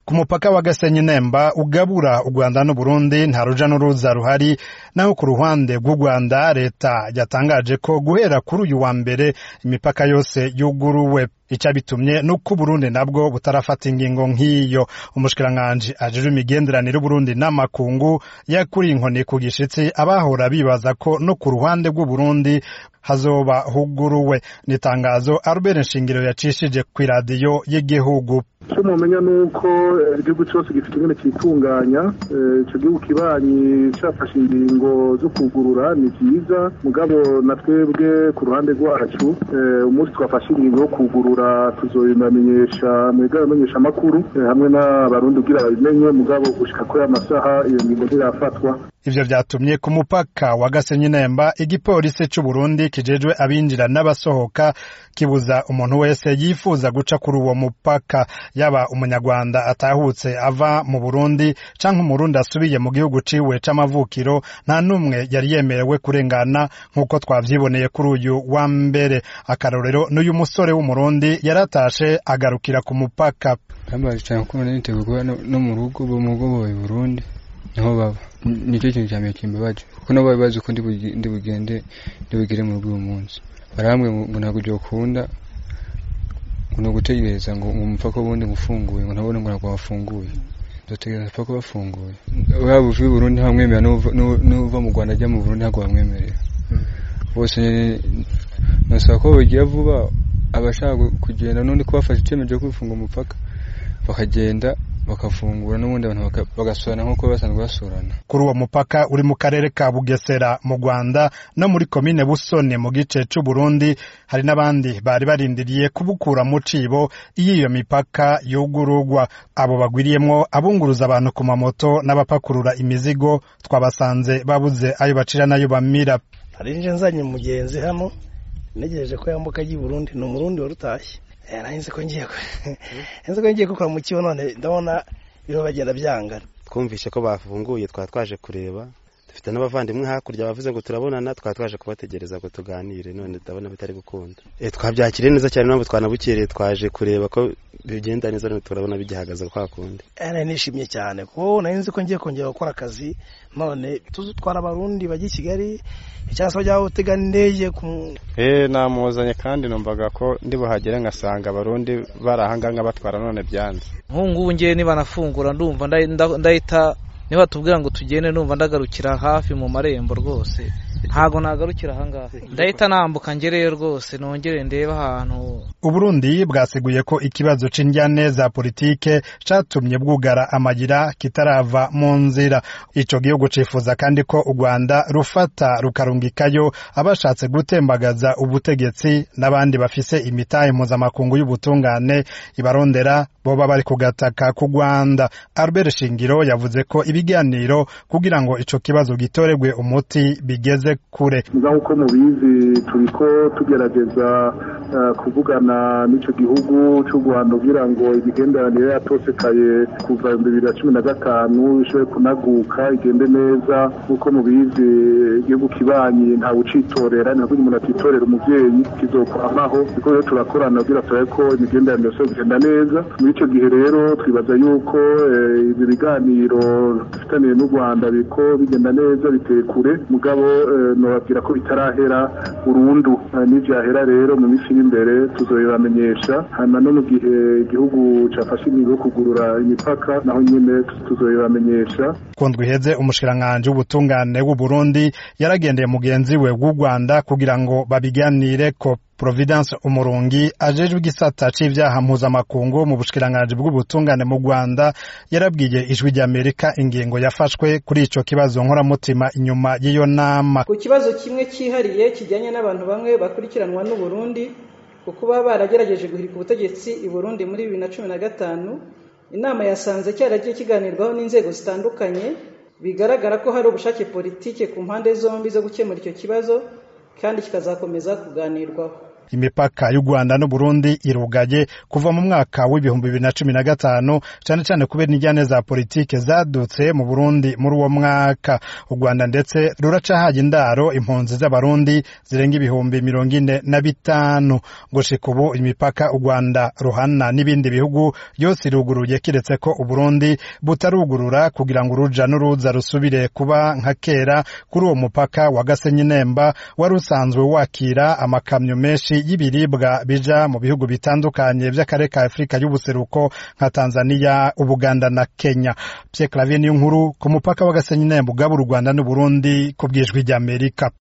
ku mupaka wa Gasenyi Nemba ugabura u Rwanda n'u Burundi nta ruja n'uruza ruhari, naho ku ruhande rw'u Rwanda leta yatangaje ko guhera kuri uyu wa mbere imipaka yose yuguruwe. Ica bitumye nuko Burundi nabwo butarafata ingingo nk'iyo. Umushikiranganji ajejwe imigenderanire y'Uburundi n'amakungu yakuriye inkoni ku gishitsi abahora bibaza ko no ku ruhande rw'u Burundi hazoba huguruwe. Nitangazo Albert Nshingiro yacishije ku radio y'igihugu. Cyo mumenya nuko igihugu cyose gifite ingene kitunganya, ico gihugu kibanyi cyafashe ingingo zo kugurura ni vyiza, mugabo natwebwe ku ruhande rwacu umunsi twafashe ingingo yo kugurura tuzoyimamenyesha mwegamenyesha amakuru hamwe n'abarundi kugira babimenye, mugabo gushika ko amasaha iyo ngingo zirafatwa. Ivyo vyatumye ku mupaka wa Gasenyi Nemba igipolisi c'u Burundi kijejwe abinjira n'abasohoka kibuza umuntu wese yifuza guca kuri uwo mupaka, yaba umunyarwanda atahutse ava mu Burundi canke umurundi asubiye mu gihugu ciwe c'amavukiro, nta numwe yari yemerewe kurengana nk'uko twavyiboneye kuri uyu wa mbere. Akarorero n'uyu musore w'umurundi yaratashe agarukira ku mupaka. Kambaje cyane ko niteguye no mu rugo bo mu Burundi niho baba. Nicyo kintu cyame kimbabaje kuko nabo bazi ko ndibugere mu rugo uyu munsi. Barambwe ngo ntabwo byo kunda no gutegereza ngo umupaka wundi ngufunguye ngo ntabone ngo ntabwo wafunguye. Dotegereza paka bafunguye. Waba uvuye i Burundi hamwemera n'uva mu Rwanda ajya mu Burundi ntabwo bamwemerera. Bose nasaba ko bagiye vuba abashaka kugenda none ko bafashe icyemezo cyo kwifunga umupaka bakagenda bakafungura n'ubundi abantu bagasurana nk'uko basanzwe basurana. Kuri uwo mupaka uri mu karere ka Bugesera mu Rwanda no muri komine Busoni mu gice c'u Burundi, hari n'abandi bari barindiriye kubukura mu cibo iyo mipaka yugururwa. Abo bagwiriyemwo abunguruza abantu ku mamoto n'abapakurura imizigo, twabasanze babuze ayo bacira nayo bamira. Hari nje nzanye mugenzi hano negereje ko yambuka y'u Burundi, no Murundi warutashye. Nahise ko ngiye gukora mu kibo, none ndabona biro bagenda byangana. Twumvishe ko bafunguye, twaje kureba, dufite n'abavandimwe hakurya bavuze ngo turabonana, twaje kubategereza ngo tuganire, none ndabona bitari gukunda. Twabyakiriye neza cyane, nabo twanabukereye twaje kureba ko bigenda neza, none turabona bigihagaze kwa kundi. Nishimye cyane ko nahise ko ngiye kongera gukora akazi, none tuzutwara abarundi bajye Kigali cyangwa se bajya gutega indege. Namuzanye kandi numvaga ko ndi buhagere ngasanga abarundi barahanganga batwara, none byanze. Nkungu ngiye niba nafungura ndumva ndahita niba tubwira ngo tugende, numva ndagarukira hafi mu marembo rwose, ntago nagarukira ahangaha, ndahita nambuka ngereyo rwose nongere ndeba ahantu. Uburundi bwasiguye ko ikibazo c'indyane za politike catumye bwugara amagira kitarava mu nzira. Ico gihugu cifuza kandi ko u Rwanda rufata rukarungikayo abashatse gutembagaza ubutegetsi n'abandi bafise imitahe mpuzamakungu y'ubutungane ibarondera boba bari kugataka ku Rwanda. Albert Nshingiro yavuze ko ibiganiro kugira ngo ico kibazo gitoregwe umuti bigeze kure. Uko mubizi turiko tugerageza kuvugana n'ico gihugu cy'u Rwanda kugira ngo imigenderanire yatosekaye kuva 2015 ishobore kunaguka igende neza. Uko mubizi igihugu kibanyi nta ucitorera, ntabwo umuntu atitorera umuvyeyi, kizokwamaho. Kuko rero turakorana kugira turabe ko imigenderanire yose igenda neza. Muri ico gihe rero twibaza yuko ibi biganiro dufitaniye n'u Rwanda biko bigenda neza, biteye kure, mugabo nobabwira ko bitarahera burundu. N'ivyahera rero mu minsi imbere tuzoyibamenyesha, hanyuma no mu gihe igihugu cafashe ingingo yo kugurura imipaka naho nyene tuzoyibamenyesha. Kundwi heze umushikiranganje w'ubutungane w'u Burundi yaragendeye mugenzi we w'u Rwanda kugira ngo babiganire ko. Providence Umurungi ajejwe igisata c'ivyaha mpuzamakungu mu bushikiranganje bw'ubutungane mu Rwanda yarabwiye Ijwi ry'Amerika ingingo yafashwe kuri ico kibazo nkoramutima inyuma y'iyo nama. Ku kibazo kimwe cyihariye kijyanye n'abantu bamwe bakurikiranwa n'u Burundi kuko baba baragerageje guhirika ubutegetsi i Burundi muri 2015, inama yasanze cyaragiye kiganirwaho n'inzego zitandukanye, bigaragara ko hari ubushake politike ku mpande zombi zo gukemura icyo kibazo kandi kikazakomeza kuganirwaho. imipaka y'u Rwanda n'u Burundi irugaye kuva mu mwaka w'ibihumbi 2015 cyane cyane kubera injyane za politike zadutse mu Burundi muri uwo mwaka. U Rwanda ndetse ruracahaye indaro impunzi z'abarundi zirenga ibihumbi 45. Gushika ubu imipaka u Rwanda ruhana n'ibindi bihugu yose iruguruye kiretse ko u Burundi butarugurura kugira ngo uruja n'uruza rusubire kuba nka kera kuri uwo mupaka wa Gasenyi Nemba wari usanzwe wakira amakamyo menshi y'ibiribwa bija mu bihugu bitandukanye by'akarere ka Afrika y'ubuseruko nka Tanzania, Ubuganda na Kenya. Pierre Claver Niyonkuru ku mupaka wa Gasenyi Nemba ugabura u Rwanda n'u Burundi ku bw'ijwi ry'Amerika.